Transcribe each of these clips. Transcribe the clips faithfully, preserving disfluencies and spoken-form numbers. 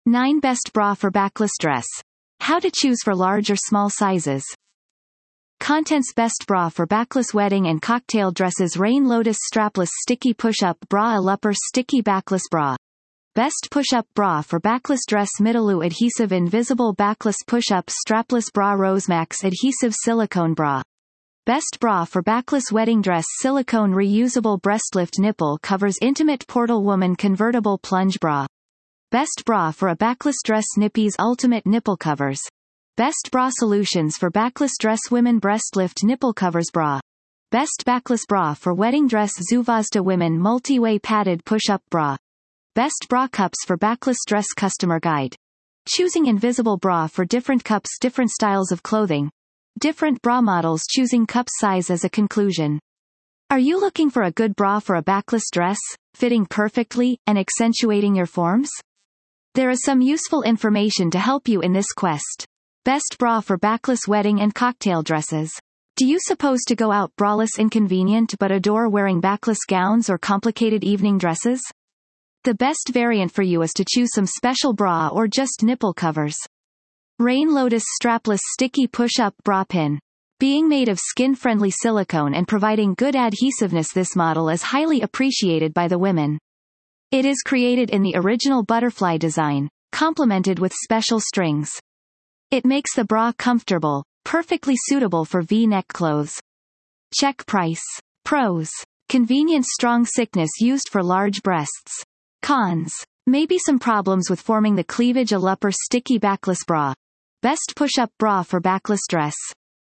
nine Best Bra for Backless Dress. How to choose for large or small sizes. Contents: Best Bra for Backless Wedding and Cocktail Dresses. Rain Lotus Strapless Sticky Push-Up Bra. A Lupper Sticky Backless Bra. Best Push-Up Bra for Backless Dress. Middaloo Adhesive Invisible Backless Push-Up Strapless Bra. Rosemax Adhesive Silicone Bra. Best Bra for Backless Wedding Dress. Silicone Reusable Breastlift Nipple Covers. Intimate Portal Woman Convertible Plunge Bra. Best Bra for a Backless Dress. Nippies Ultimate Nipple Covers. Best Bra Solutions for Backless Dress. Women Breastlift Nipple Covers Bra. Best Backless Bra for Wedding Dress. Zuvazda Women Multi-Way Padded Push-Up Bra. Best Bra Cups for Backless Dress. Customer Guide. Choosing invisible bra for different cups. Different styles of clothing. Different bra models. Choosing cup size as a conclusion. Are you looking for a good bra for a backless dress, fitting perfectly, and accentuating your forms? There is some useful information to help you in this quest. Best Bra for Backless Wedding and Cocktail Dresses. Do you suppose to go out braless inconvenient but adore wearing backless gowns or complicated evening dresses? The best variant for you is to choose some special bra or just nipple covers. Rain Lotus Strapless Sticky Push-Up Bra Pin. Being made of skin-friendly silicone and providing good adhesiveness, this model is highly appreciated by the women. It is created in the original butterfly design, complemented with special strings. It makes the bra comfortable, perfectly suitable for V-neck clothes. Check price. Pros. Convenient. Strong thickness used for large breasts. Cons. Maybe some problems with forming the cleavage. A Lupper Sticky Backless Bra. Best Push-Up Bra for Backless Dress.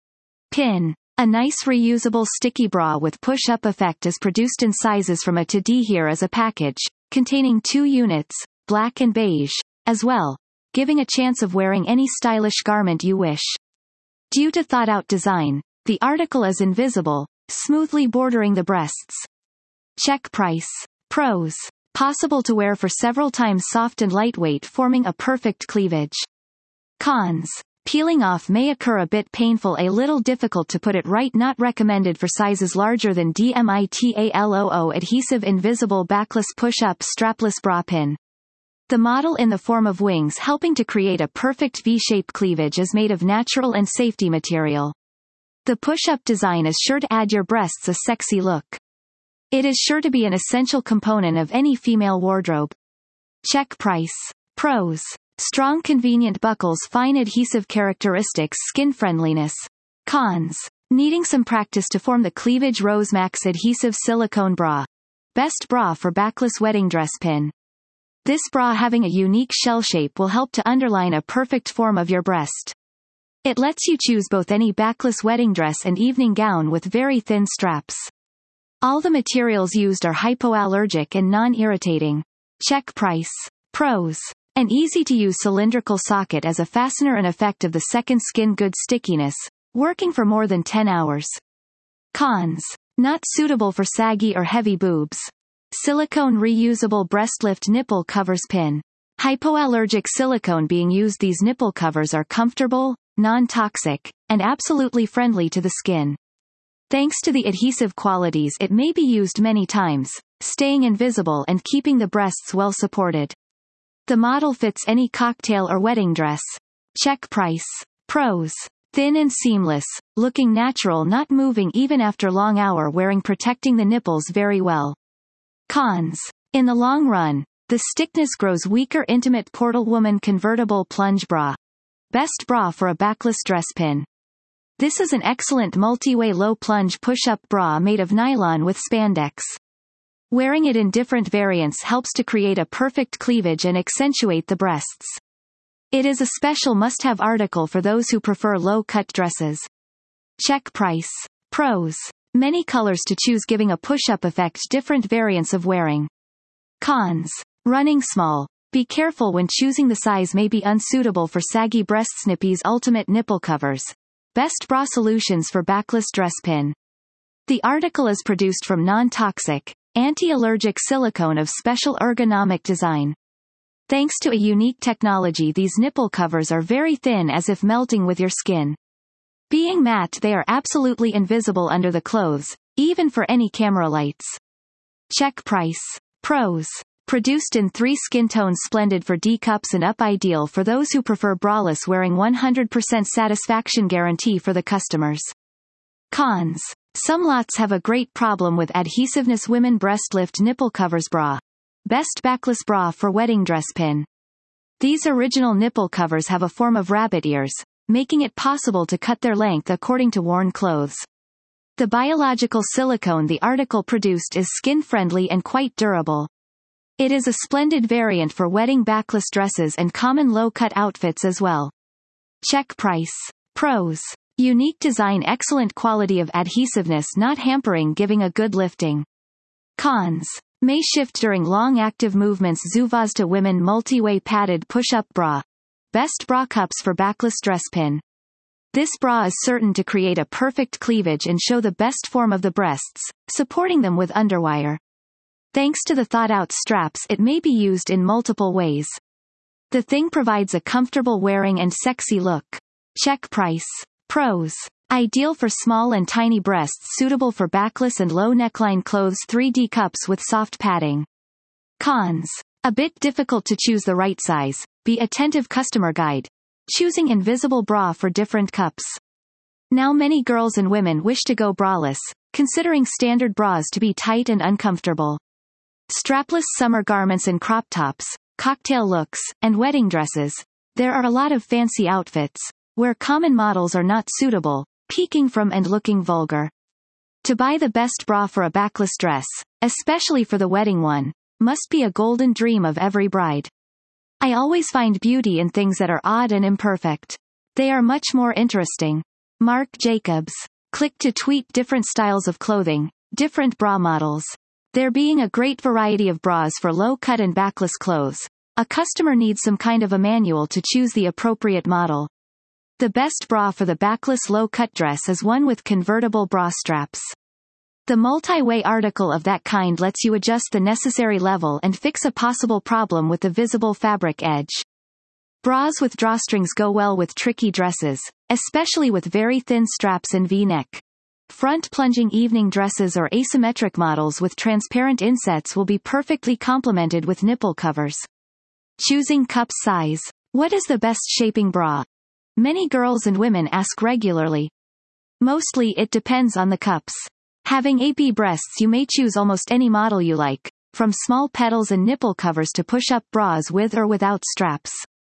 Pin. A nice reusable sticky bra with push-up effect is produced in sizes from A to D. Here is a package, containing two units, black and beige, as well, giving a chance of wearing any stylish garment you wish. Due to thought-out design, the article is invisible, smoothly bordering the breasts. Check price. Pros. Possible to wear for several times. Soft and lightweight, forming a perfect cleavage. Cons. Peeling off may occur. A bit painful. A little difficult to put it right. Not recommended for sizes larger than D. Mitaloo Adhesive Invisible Backless Push-Up Strapless Bra Pin. The model in the form of wings, helping to create a perfect V-shaped cleavage, is made of natural and safety material. The push-up design is sure to add your breasts a sexy look. It is sure to be an essential component of any female wardrobe. Check price. Pros. Strong convenient buckles. Fine adhesive characteristics. Skin friendliness. Cons. Needing some practice to form the cleavage. Rosemax Adhesive Silicone Bra. Best Bra for Backless Wedding Dress. Pin. This bra, having a unique shell shape, will help to underline a perfect form of your breast. It lets you choose both any backless wedding dress and evening gown with very thin straps. All the materials used are hypoallergic and non-irritating. Check price. Pros. An easy-to-use cylindrical socket as a fastener. An effect of the second skin. Good stickiness, working for more than ten hours. Cons. Not suitable for saggy or heavy boobs. Silicone Reusable Breastlift Nipple Covers. Pin. Hypoallergic silicone being used. These nipple covers are comfortable, non-toxic, and absolutely friendly to the skin. Thanks to the adhesive qualities, it may be used many times, staying invisible and keeping the breasts well supported. The model fits any cocktail or wedding dress. Check price. Pros. Thin and seamless, looking natural, not moving even after long hour wearing, protecting the nipples very well. Cons. In the long run, the stiffness grows weaker. Intimate Portal Woman Convertible Plunge Bra. Best Bra for a Backless Dress. Pin. This is an excellent multi-way low plunge push-up bra made of nylon with spandex. Wearing it in different variants helps to create a perfect cleavage and accentuate the breasts. It is a special must-have article for those who prefer low-cut dresses. Check price. Pros. Many colors to choose, giving a push-up effect. Different variants of wearing. Cons. Running small. Be careful when choosing. The size may be unsuitable for saggy breasts. Nippies Ultimate Nipple Covers. Best Bra Solutions for Backless Dress. Pin. The article is produced from non-toxic, anti-allergic silicone of special ergonomic design. Thanks to a unique technology, these nipple covers are very thin, as if melting with your skin. Being matte, they are absolutely invisible under the clothes, even for any camera lights. Check price. Pros. Produced in three skin tones, splendid for D cups and up, ideal for those who prefer braless wearing, one hundred percent satisfaction guarantee for the customers. Cons. Some lots have a great problem with adhesiveness. Women breast lift nipple covers bra. Best backless bra for wedding dress pin. These original nipple covers have a form of rabbit ears, making it possible to cut their length according to worn clothes. The biological silicone the article produced is skin-friendly and quite durable. It is a splendid variant for wedding backless dresses and common low-cut outfits as well. Check price. Pros. Unique design, excellent quality of adhesiveness, not hampering, giving a good lifting. Cons. May shift during long active movements. Zuvazda Women Multi-Way Padded Push-Up Bra. Best bra cups for backless dress pin. This bra is certain to create a perfect cleavage and show the best form of the breasts, supporting them with underwire. Thanks to the thought-out straps, it may be used in multiple ways. The thing provides a comfortable wearing and sexy look. Check price. Pros. Ideal for small and tiny breasts, suitable for backless and low neckline clothes. three D cups with soft padding. Cons. A bit difficult to choose the right size. Be attentive. Customer guide. Choosing invisible bra for different cups. Now many girls and women wish to go braless, considering standard bras to be tight and uncomfortable. Strapless summer garments and crop tops, cocktail looks, and wedding dresses. There are a lot of fancy outfits, where common models are not suitable, peeking from and looking vulgar. To buy the best bra for a backless dress, especially for the wedding one, must be a golden dream of every bride. I always find beauty in things that are odd and imperfect. They are much more interesting. Marc Jacobs. Click to tweet different styles of clothing, different bra models. There being a great variety of bras for low-cut and backless clothes, a customer needs some kind of a manual to choose the appropriate model. The best bra for the backless low-cut dress is one with convertible bra straps. The multi-way article of that kind lets you adjust the necessary level and fix a possible problem with the visible fabric edge. Bras with drawstrings go well with tricky dresses, especially with very thin straps and V-neck. Front plunging evening dresses or asymmetric models with transparent insets will be perfectly complemented with nipple covers. Choosing cup size. What is the best shaping bra? Many girls and women ask regularly. Mostly it depends on the cups. Having A B breasts, you may choose almost any model you like, from small petals and nipple covers to push-up bras with or without straps.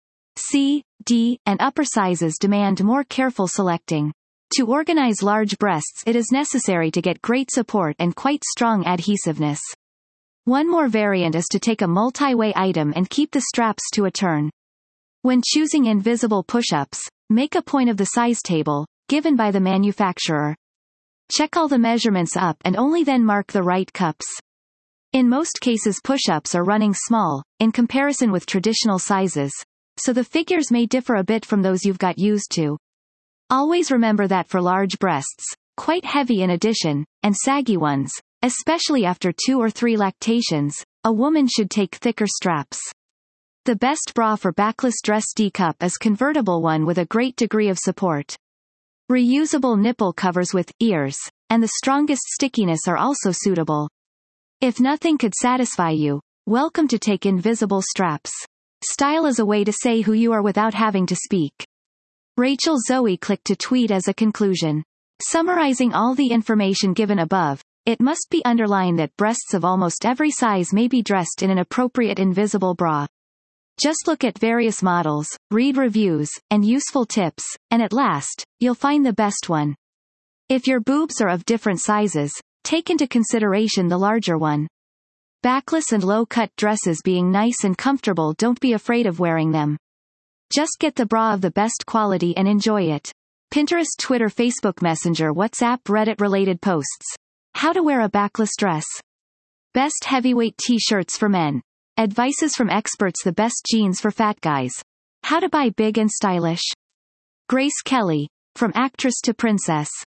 C, D, and upper sizes demand more careful selecting. To organize large breasts, it is necessary to get great support and quite strong adhesiveness. One more variant is to take a multi-way item and keep the straps to a turn. When choosing invisible push-ups, make a point of the size table, given by the manufacturer. Check all the measurements up and only then mark the right cups. In most cases, push-ups are running small, in comparison with traditional sizes, so the figures may differ a bit from those you've got used to. Always remember that for large breasts, quite heavy in addition, and saggy ones, especially after two or three lactations, a woman should take thicker straps. The best bra for backless dress D cup is convertible one with a great degree of support. Reusable nipple covers with ears, and the strongest stickiness are also suitable. If nothing could satisfy you, welcome to take invisible straps. Style is a way to say who you are without having to speak. Rachel Zoe. Click to tweet as a conclusion. Summarizing all the information given above, it must be underlined that breasts of almost every size may be dressed in an appropriate invisible bra. Just look at various models, read reviews, and useful tips, and at last, you'll find the best one. If your boobs are of different sizes, take into consideration the larger one. Backless and low-cut dresses being nice and comfortable, don't be afraid of wearing them. Just get the bra of the best quality and enjoy it. Pinterest, Twitter, Facebook Messenger, WhatsApp, Reddit-related posts. How to wear a backless dress. Best heavyweight t-shirts for men. Advices from experts. The best jeans for fat guys. How to buy big and stylish. Grace Kelly. From actress to princess.